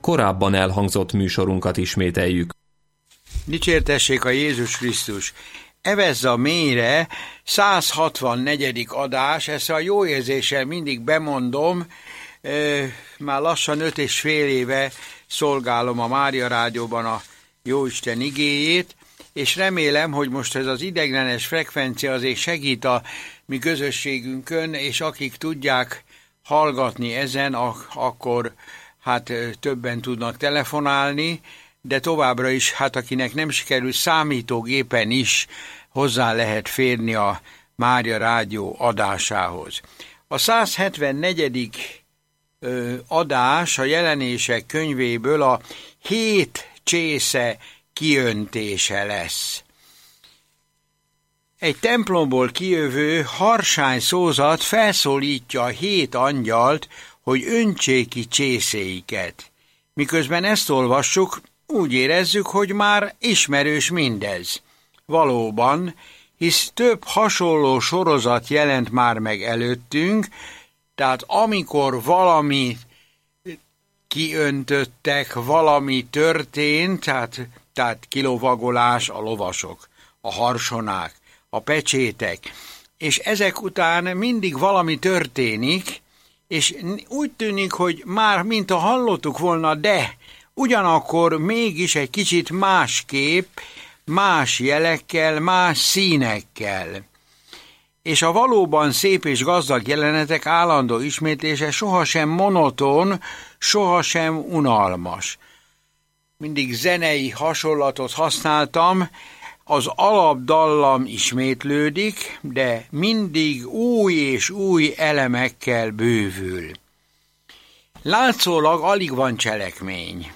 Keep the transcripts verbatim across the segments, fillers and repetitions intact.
korábban elhangzott műsorunkat ismételjük. Dicsértessék a Jézus Krisztus! Evezza mélyre száz hatvannegyedik adás, ezt a jó érzéssel mindig bemondom, e, már lassan öt és fél éve szolgálom a Mária Rádióban a Jóisten igéjét, és remélem, hogy most ez az ideiglenes frekvencia azért segít a mi közösségünkön, és akik tudják hallgatni ezen, akkor hát többen tudnak telefonálni, de továbbra is, hát akinek nem sikerül, számítógépen is hozzá lehet férni a Mária Rádió adásához. A száz hetvennegyedik adás a Jelenések könyvéből a hét csésze kiöntése lesz. Egy templomból kijövő harsány szózat felszólítja a hét angyalt, hogy öntsék ki csészéiket. Miközben ezt olvassuk, úgy érezzük, hogy már ismerős mindez. Valóban, hisz több hasonló sorozat jelent már meg előttünk, tehát amikor valami kiöntöttek, valami történt, tehát, tehát kilovagolás, a lovasok, a harsonák, a pecsétek, és ezek után mindig valami történik, és úgy tűnik, hogy már mint a hallottuk volna, de ugyanakkor mégis egy kicsit másképp, más jelekkel, más színekkel. És a valóban szép és gazdag jelenetek állandó ismétlése sohasem monoton, sohasem unalmas. Mindig zenei hasonlatot használtam, az alapdallam ismétlődik, de mindig új és új elemekkel bővül. Látszólag alig van cselekmény.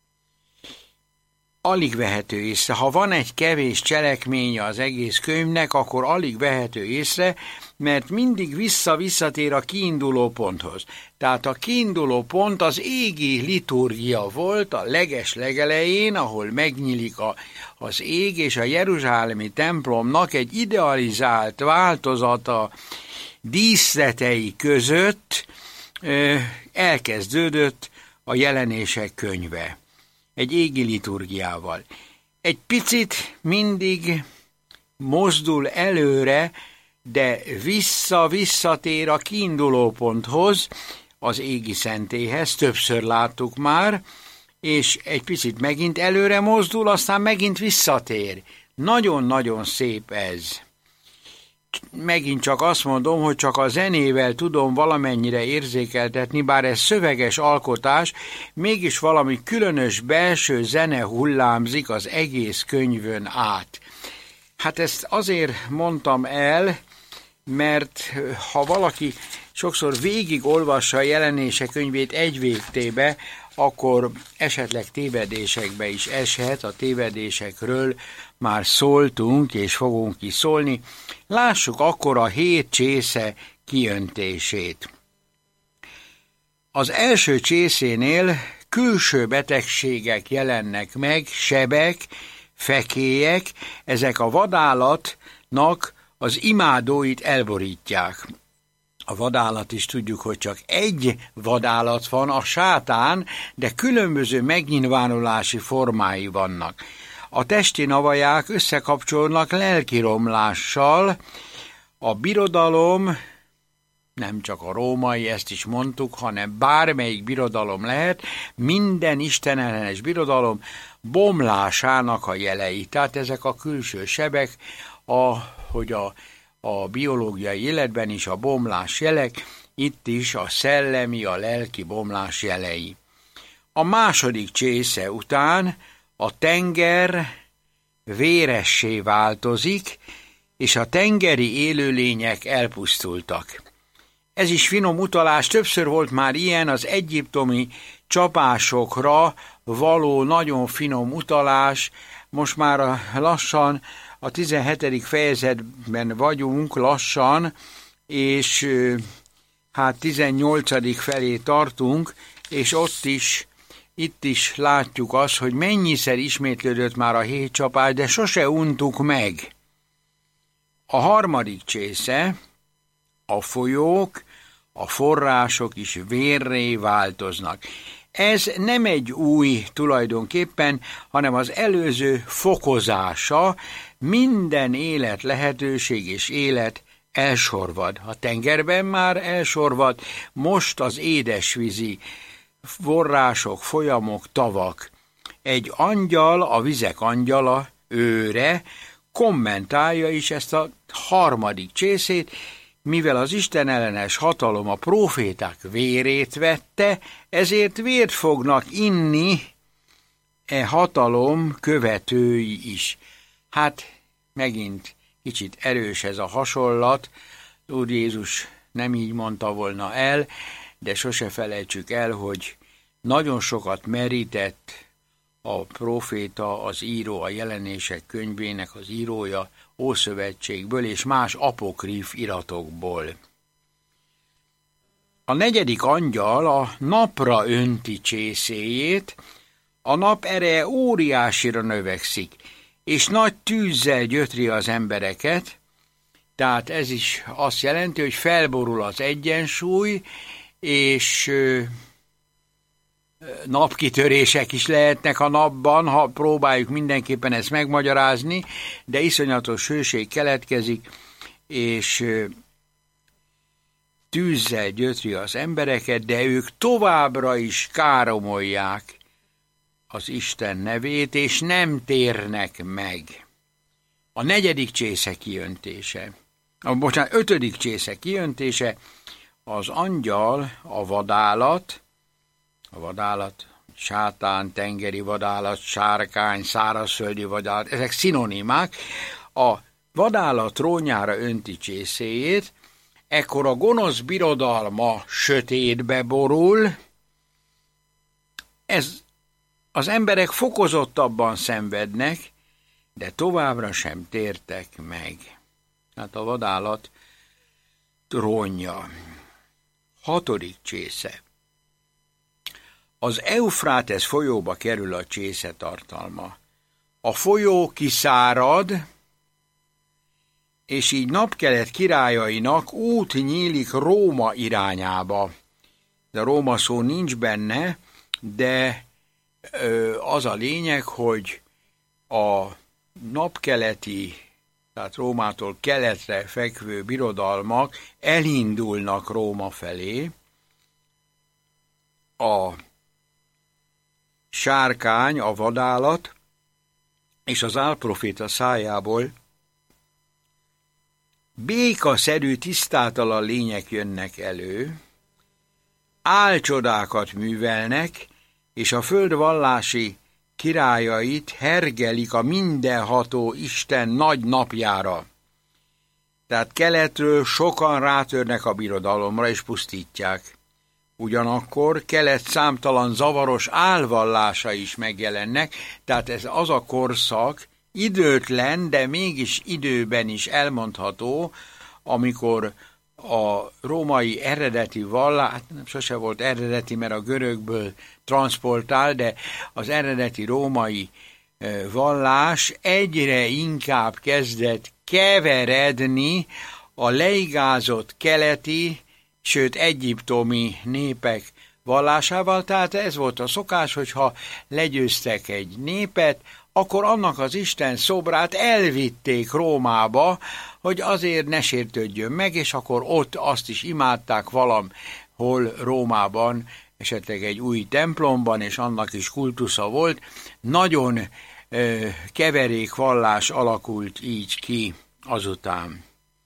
Alig vehető észre. Ha van egy kevés cselekménye az egész könyvnek, akkor alig vehető észre, mert mindig vissza-visszatér a kiinduló ponthoz. Tehát a kiinduló pont az égi liturgia volt a leges legelején, ahol megnyílik a, az ég, és a jeruzsálemi templomnak egy idealizált változata díszletei között ö, elkezdődött a Jelenések könyve. Egy égi liturgiával. Egy picit mindig mozdul előre, de vissza-visszatér a kiinduló ponthoz, az égi szentélyhez, többször láttuk már, és egy picit megint előre mozdul, aztán megint visszatér. Nagyon-nagyon szép ez. Megint csak azt mondom, hogy csak a zenével tudom valamennyire érzékeltetni, bár ez szöveges alkotás, mégis valami különös belső zene hullámzik az egész könyvön át. Hát ezt azért mondtam el, mert ha valaki sokszor végig olvassa a Jelenések könyvét egy végtébe, akkor esetleg tévedésekbe is eshet, a tévedésekről már szóltunk, és fogunk is szólni. Lássuk akkor a hét csésze kiöntését. Az első csészénél külső betegségek jelennek meg, sebek, fekélyek, ezek a vadállatnak az imádóit elborítják. A vadállat is tudjuk, hogy csak egy vadállat van, a sátán, de különböző megnyilvánulási formái vannak. A testi navaják összekapcsolnak lelki romlással, a birodalom, nem csak a római, ezt is mondtuk, hanem bármelyik birodalom lehet, minden istenellenes birodalom bomlásának a jelei. Tehát ezek a külső sebek, a, hogy a, a biológiai életben is a bomlás jelek, itt is a szellemi, a lelki bomlás jelei. A második csésze után a tenger véressé változik, és a tengeri élőlények elpusztultak. Ez is finom utalás, többször volt már ilyen az egyiptomi csapásokra való nagyon finom utalás, most már lassan a tizenhetedik fejezetben vagyunk lassan, és hát tizennyolcadik felé tartunk, és ott is, itt is látjuk azt, hogy mennyiszer ismétlődött már a hét csapás, de sose untuk meg. A harmadik csésze, a folyók, a források is vérré változnak. Ez nem egy új tulajdonképpen, hanem az előző fokozása, minden élet lehetőség és élet elsorvad. A tengerben már elsorvad, most az édesvízi források, folyamok, tavak. Egy angyal, a vizek angyala, őre, kommentálja is ezt a harmadik csészét, mivel az istenellenes hatalom a próféták vérét vette, ezért vért fognak inni e hatalom követői is. Hát megint kicsit erős ez a hasonlat, Úr Jézus nem így mondta volna el, de sose felejtsük el, hogy nagyon sokat merített a próféta, az író, a jelenések könyvének az írója Ószövetségből és más apokríf iratokból. A negyedik angyal a napra önti csészéjét, a nap ereje óriásira növekszik, és nagy tűzzel gyötri az embereket, tehát ez is azt jelenti, hogy felborul az egyensúly, és napkitörések is lehetnek a napban, ha próbáljuk mindenképpen ezt megmagyarázni, de iszonyatos hőség keletkezik, és tűzzel gyötri az embereket, de ők továbbra is káromolják az Isten nevét, és nem térnek meg. A negyedik csésze kijöntése, a, bocsánat, ötödik csésze kijöntése, az angyal, a vadállat, a vadállat, sátán, tengeri vadállat, sárkány, szárazföldi vadállat, ezek szinonimák, a vadállat trónjára önti csészéjét, ekkor a gonosz birodalma sötétbe borul, ez az emberek fokozottabban szenvednek, de továbbra sem tértek meg. Hát a vadállat trónja. Hatodik csésze. Az Eufrátesz folyóba kerül a csésze tartalma. A folyó kiszárad, és így napkelet királyainak út nyílik Róma irányába. De Róma szó nincs benne, de ö, az a lényeg, hogy a napkeleti, tehát Rómától keletre fekvő birodalmak elindulnak Róma felé. A sárkány, a vadállat és az álproféta szájából békaszerű, tisztátalan lények jönnek elő, álcsodákat művelnek, és a föld vallási királyait hergelik a mindenható Isten nagy napjára. Tehát keletről sokan rátörnek a birodalomra és pusztítják. Ugyanakkor kelet számtalan zavaros álvallása is megjelennek, tehát ez az a korszak, időtlen, de mégis időben is elmondható, amikor a római eredeti vallás, hát sose volt eredeti, mert a görögből transzportál, de az eredeti római vallás egyre inkább kezdett keveredni a leigázott keleti, sőt egyiptomi népek vallásával, tehát ez volt a szokás, hogyha legyőztek egy népet, akkor annak az Isten szobrát elvitték Rómába, hogy azért ne sértődjön meg, és akkor ott azt is imádták valahol Rómában, esetleg egy új templomban, és annak is kultusza volt. Nagyon ö, keverék vallás alakult így ki azután.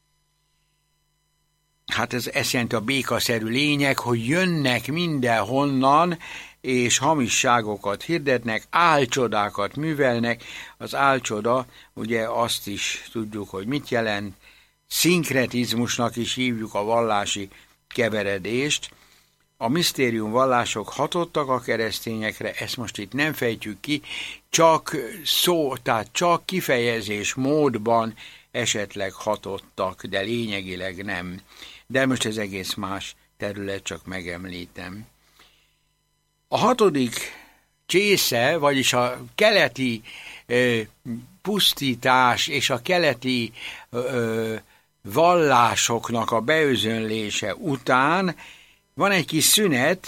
Hát ez, ez jelenti a békaszerű lényeg, hogy jönnek mindenhonnan, és hamisságokat hirdetnek, álcsodákat művelnek. Az álcsoda, ugye azt is tudjuk, hogy mit jelent, szinkretizmusnak is hívjuk a vallási keveredést. A misztérium vallások hatottak a keresztényekre, ezt most itt nem fejtjük ki, csak szó, tehát csak kifejezés módban esetleg hatottak, de lényegileg nem. De most ez egész más terület, csak megemlítem. A hatodik csésze, vagyis a keleti ö, pusztítás és a keleti ö, vallásoknak a beözönlése után van egy kis szünet,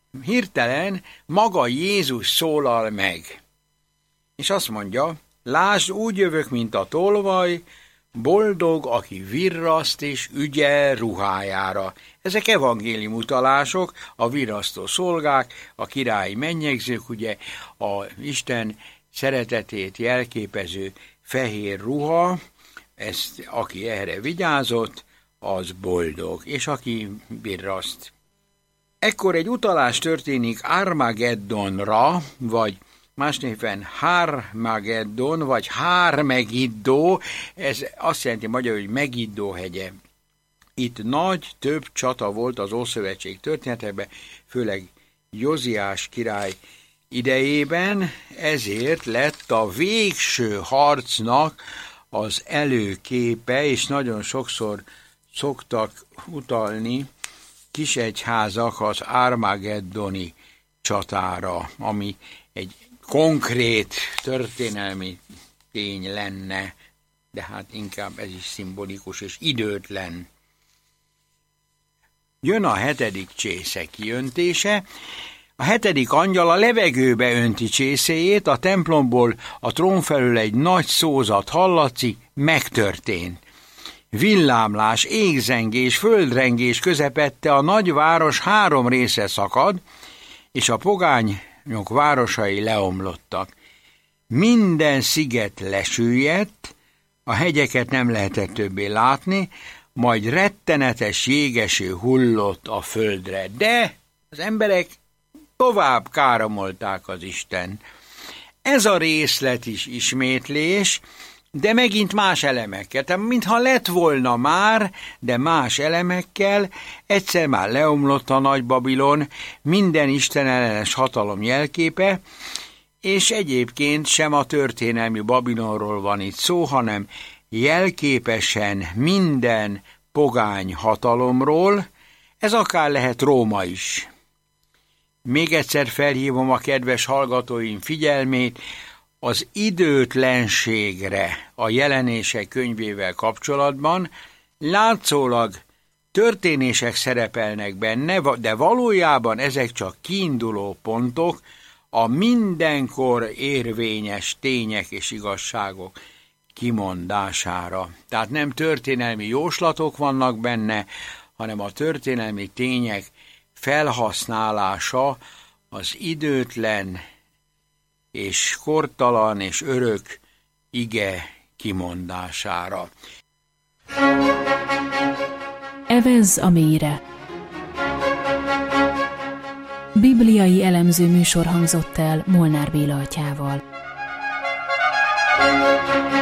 hirtelen maga Jézus szólal meg. És azt mondja, lásd, úgy jövök, mint a tolvaj, boldog, aki virraszt és ügyel ruhájára. Ezek evangélium utalások, a virrasztó szolgák, a királyi mennyegzők, ugye a Isten szeretetét jelképező fehér ruha, ezt, aki erre vigyázott, az boldog, és aki virraszt. Ekkor egy utalás történik Armageddonra, vagy más néven Harmageddon, vagy Hár-Megiddó, ez azt jelenti magyarul, hogy Megiddó hegye. Itt nagy, több csata volt az Ószövetség történetében, főleg Józiás király idejében, ezért lett a végső harcnak az előképe, és nagyon sokszor szoktak utalni kisegyházak az Armageddoni csatára, ami egy konkrét történelmi tény lenne, de hát inkább ez is szimbolikus és időtlen. Jön a hetedik csésze kijöntése. A hetedik angyal a levegőbe önti csészéjét, a templomból a trón felül egy nagy szózat hallatszik, megtörtént. Villámlás, égzengés, földrengés közepette a nagy város három része szakad, és a pogányok városai leomlottak. Minden sziget lesüllyedt, a hegyeket nem lehetett többé látni, majd rettenetes jégeső hullott a földre. De az emberek tovább káromolták az Isten. Ez a részlet is ismétlés, de megint más elemekkel. Tehát mintha lett volna már, de más elemekkel, egyszer már leomlott a Nagy Babilon, minden istenellenes hatalom jelképe, és egyébként sem a történelmi Babilonról van itt szó, hanem jelképesen minden pogány hatalomról, ez akár lehet Róma is. Még egyszer felhívom a kedves hallgatóim figyelmét az időtlenségre a Jelenések könyvével kapcsolatban. Látszólag történések szerepelnek benne, de valójában ezek csak kiinduló pontok a mindenkor érvényes tények és igazságok kimondására. Tehát nem történelmi jóslatok vannak benne, hanem a történelmi tények felhasználása az időtlen és kortalan és örök ige kimondására. Evezz a mélyre. Bibliai elemző műsor hangzott el Molnár Béla atyával.